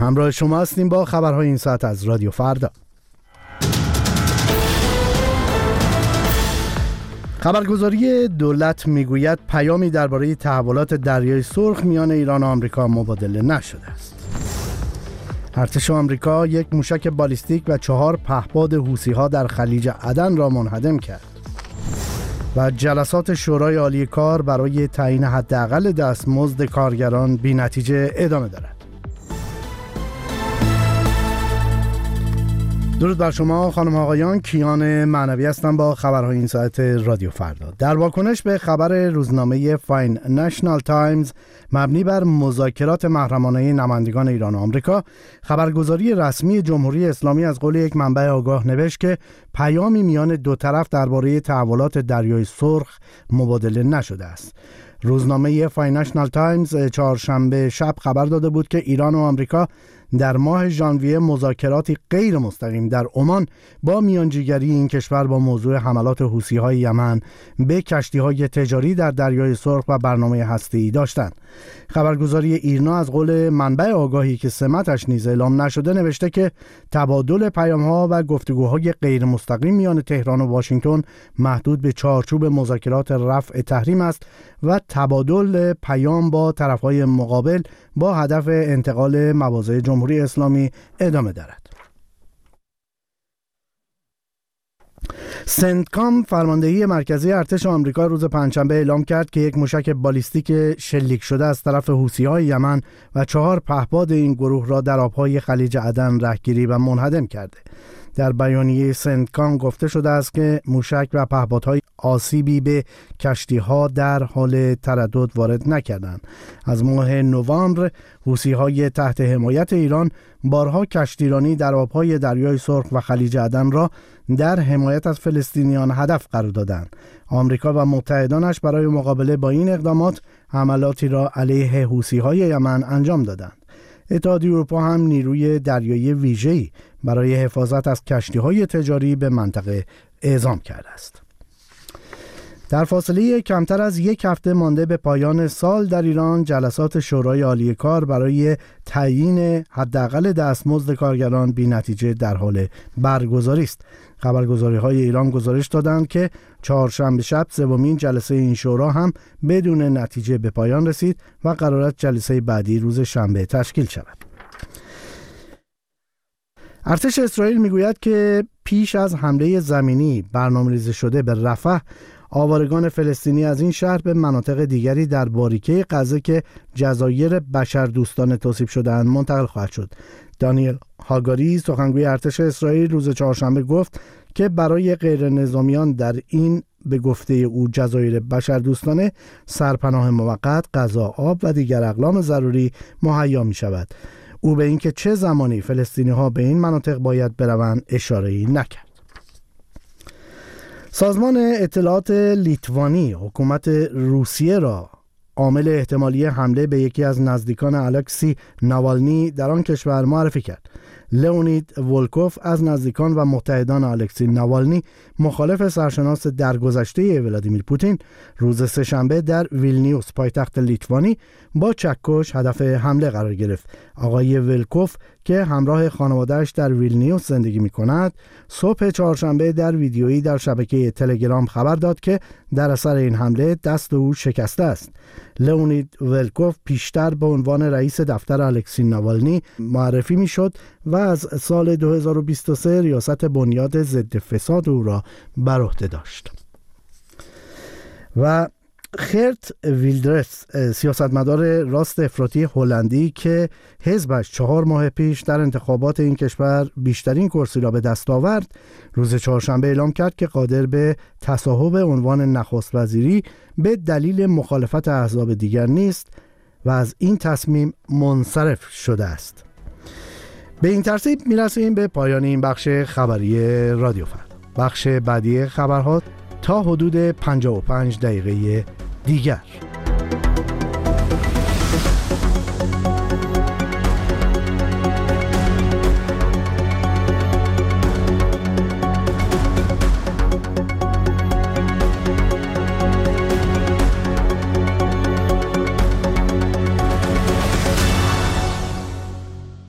همراه شما هستیم با خبرهای این ساعت از رادیو فردا. خبرگزاری دولت میگوید پیامی درباره تحولات دریای سرخ میان ایران و آمریکا مبادله نشده است. ارتش آمریکا یک موشک بالیستیک و 4 پهپاد حوثی‌ها در خلیج عدن را منهدم کرد. و جلسات شورای عالی کار برای تعیین حداقل دستمزد کارگران بی‌نتیجه ادامه دارد. درود بر شما خانم آقایان، کیان معنوی هستم با خبرهای این ساعت رادیو فردا. در واکنش به خبر روزنامه فاینانشال تایمز مبنی بر مذاکرات محرمانه نمایندگان ایران و آمریکا، خبرگزاری رسمی جمهوری اسلامی از قول یک منبع آگاه نوشت که پیامی میان دو طرف درباره تحولات دریای سرخ مبادله نشده است. روزنامه فاینانشال تایمز چهارشنبه شب خبر داده بود که ایران و آمریکا در ماه ژانویه مذاکراتی غیر مستقیم در عمان با میانجیگری این کشور با موضوع حملات حوثی‌های یمن به کشتی‌های تجاری در دریای سرخ و برنامه هسته‌ای داشتند. خبرگزاری ایرنا از قول منبع آگاهی که سمتش نیز اعلام نشده نوشته که تبادل پیام‌ها و گفتگوهای غیر مستقیم میان تهران و واشنگتن محدود به چارچوب مذاکرات رفع تحریم است و تبادل پیام با طرف‌های مقابل با هدف انتقال مواضع جمهوری اسلامی ادامه دارد. سنتکام فرماندهی مرکزی ارتش آمریکا روز پنجشنبه اعلام کرد که یک موشک بالیستیک شلیک شده از طرف حوثی‌های یمن و 4 پهپاد این گروه را در آبهای خلیج عدن رهگیری و منهدم کرده. در بیانیه سنتکام گفته شده است که موشک و پهپادهای آسیبی به کشتی‌ها در حال تردد وارد نکردند. از ماه نوامبر حوثی‌های تحت حمایت ایران بارها کشتیرانی در آبهای دریای سرخ و خلیج عدن را در حمایت از فلسطینیان هدف قرار دادند. آمریکا و متحدانش برای مقابله با این اقدامات حملاتی را علیه حوثی‌های یمن انجام دادند. اتحادیه اروپا هم نیروی دریایی ویژه‌ای برای حفاظت از کشتی‌های تجاری به منطقه اعزام کرده است. در فاصله کمتر از یک هفته مانده به پایان سال در ایران جلسات شورای عالی کار برای تعیین حداقل دستمزد کارگران بی‌نتیجه در حال برگزاری است. خبرگزاری‌های ایران گزارش دادند که چهارشنبه شب سومین جلسه این شورا هم بدون نتیجه به پایان رسید و قرار است جلسه بعدی روز شنبه تشکیل شود. ارتش اسرائیل میگوید که پیش از حمله زمینی برنامه‌ریزی شده به رفح، آوارگان فلسطینی از این شهر به مناطق دیگری در باریکه غزه که جزایر بشردوستانه توصیف شده‌اند منتقل خواهد شد. دانیل هاگاری سخنگوی ارتش اسرائیل روز چهارشنبه گفت که برای غیر نظامیان در این به گفته او جزایر بشردوستانه سرپناه موقت، غذا، آب و دیگر اقلام ضروری مهیا می شود. او به اینکه چه زمانی فلسطینی ها به این مناطق باید بروند اشاره‌ای نکرد. سازمان اطلاعات لیتوانی حکومت روسیه را عامل احتمالی حمله به یکی از نزدیکان الکسی ناوالنی در آن کشور معرفی کرد. لئونید ولکوف از نزدیکان و متحدان الکسی ناوالنی، مخالف سرشناس درگذشته ولادیمیر پوتین، روز سه‌شنبه در ویلنیوس پایتخت لیتوانی با چکش هدف حمله قرار گرفت. آقای ولکوف که همراه خانواده‌اش در ویلنیوس زندگی می‌کند، صبح چهارشنبه در ویدیویی در شبکه تلگرام خبر داد که در اثر این حمله دست او شکسته است. لئونید ولکوف پیشتر به عنوان رئیس دفتر الکسی ناوالنی معرفی می‌شد و از سال 2023 ریاست بنیاد ضد فساد او را بر عهده داشت. و خرت ویلدرس، سیاستمدار راست افراطی هلندی که حزبش 4 ماه پیش در انتخابات این کشور بیشترین کرسی را به دست آورد، روز چهارشنبه اعلام کرد که قادر به تصاحب عنوان نخست وزیری به دلیل مخالفت احزاب دیگر نیست و از این تصمیم منصرف شده است. به این ترتیب میرسیم به پایان این بخش خبری رادیو فردا. بخش بعدی خبرها تا حدود 55 دقیقه دیگر.